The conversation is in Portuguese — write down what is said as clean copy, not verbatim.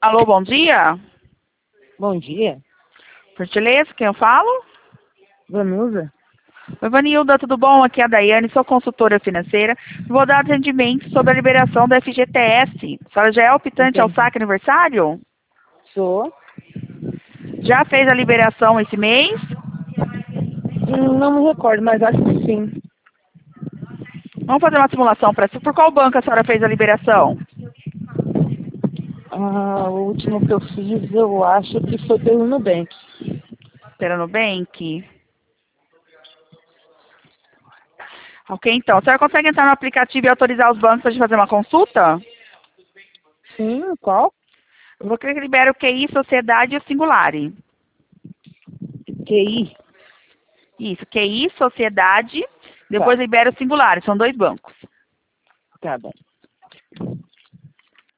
Alô, bom dia. Bom dia, Por gentileza, quem eu falo? Vanusa. Oi, Vanilda, tudo bom? Aqui é a Daiane, sou consultora financeira. Vou dar atendimento sobre a liberação do FGTS. A senhora já é optante ao Entendi. saque aniversário? Sou. Já fez a liberação esse mês? Não me recordo, mas acho que sim. Vamos fazer uma simulação para isso. Por qual banco a senhora fez a liberação? O último que eu fiz, eu acho que foi pelo Nubank. Pela Nubank? Ok, então. A senhora consegue entrar no aplicativo e autorizar os bancos para a gente fazer uma consulta? Sim, qual? Eu vou querer que libere o QI, Sociedade e o Singulare. QI. Isso, QI, Sociedade, Tá, depois libera o Singulare. São dois bancos. tá bom.